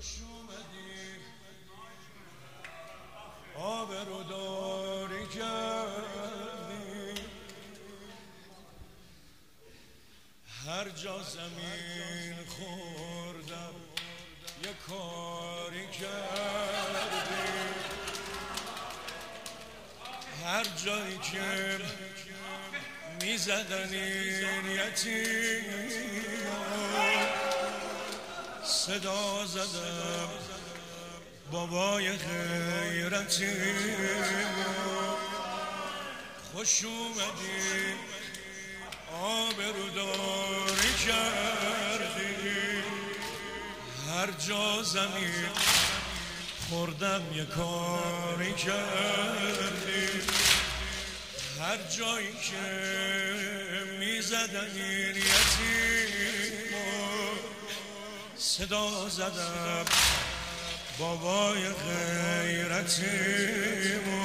خوش اومدی آبروداری کردی، هر جا زمین خوردم یه کاری کردی، هر جایی که میزدن این یتیم صدا زدم بابای غیرتی. خوش اومدی آبروداری کردی، هر جا زمین خوردم یه کاری کردی، هر جایی که میزدن این یتیم صدا زدم بابای غیرتیمو.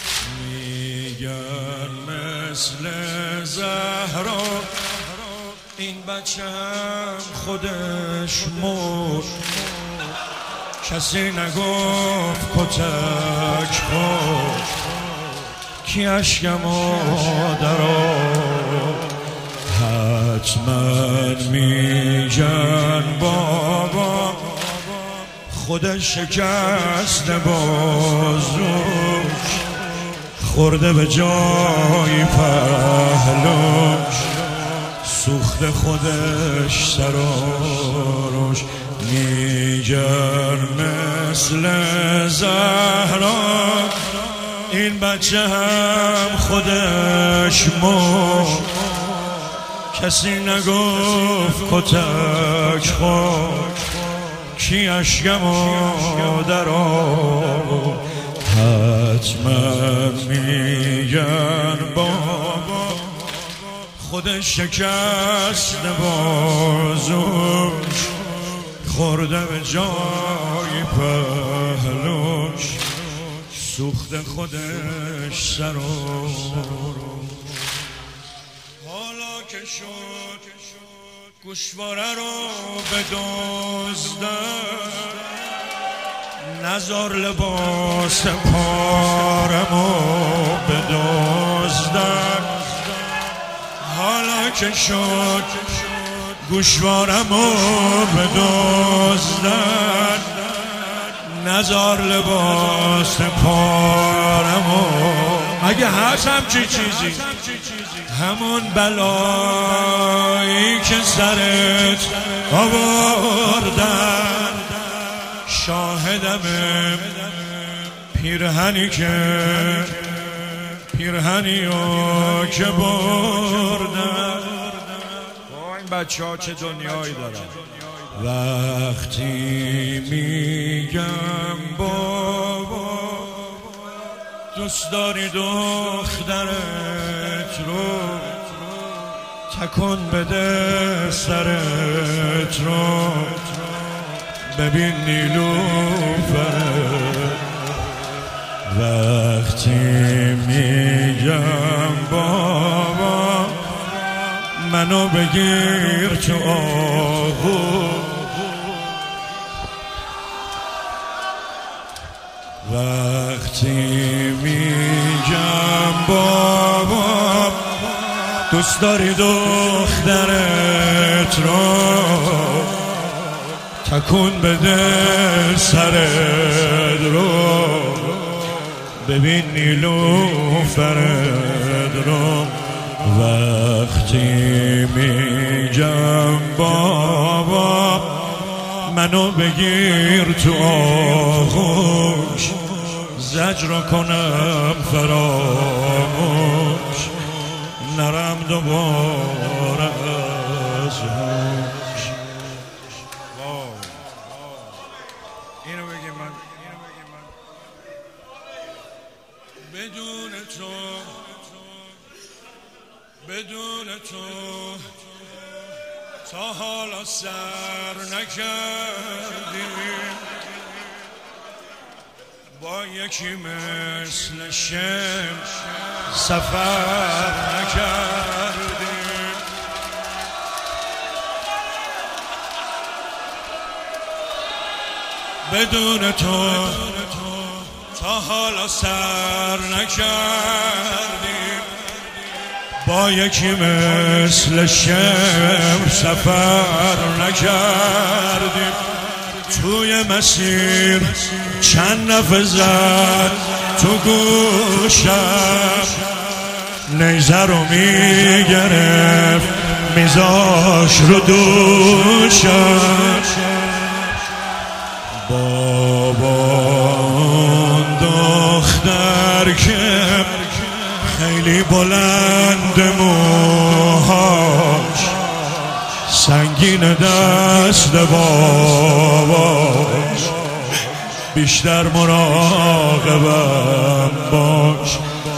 میگن مثل زهرا این بچه هم خودش مرد، کسی نگفت کتک خورد، کی اشکمو درآورد. حتما میگن بابا خودش شکست بازوش، خورده به جای پهلوش، سوخته خودش سراروش. میگن مثل زهرا این بچه هم خودش مرد، کسی نگفت کتک خورد، کی اشکمو درآورد. حتما میگن بابا خودش شکست بازوش، خورده به جای پهلوش، سوخته خودش سراروش. حالا که شد گوشواره رو بدزدن، نزار لباس پارمو بدزدن. حالا که شد گوشوارمو بدزدن، نزار لباس پارمو. اگه هست همچی چیزی، همون بلایی که سرت آوردن، شاهدمه پیرهنی رو که بردن. این بچه ها چه دنیایی دارن. وقتی میگم بابا دوست داری دخترت رو، تکون بده سرت رو، ببین نیلوفره. وقتی میگم بابا منو بگیر تو آغوش، وقتی میگم بابا دوست داری دخترت رو، تکون بده سرت رو، ببین نیلوفرت رو. وقتی میگم بابا منو بگیر تو آغوش، زجر کنم فراموش، نرم دوباره از هوش. اینو بگی من بدون تو تا حالا سر نکردیم، با یکی مثل شمس سفر نکردیم. بدون تو تا حالا سر نکردیم، با یکی مثل شمر سفر نکردیم. توی مسیر چند نفس زد تو گوشم، نیزه رو میگرفت میذاش رو دوشم. بابا دختر که خیلی بلند موهاش، سنگین دست باباش، بیشتر مراقبم باش.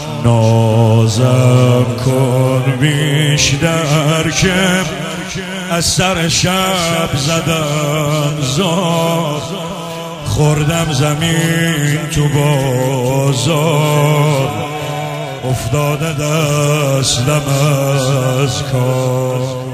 نازم کن بیشتر که از سر شب زدم زار، خوردم زمین تو بازار، افتاده دستم از کار.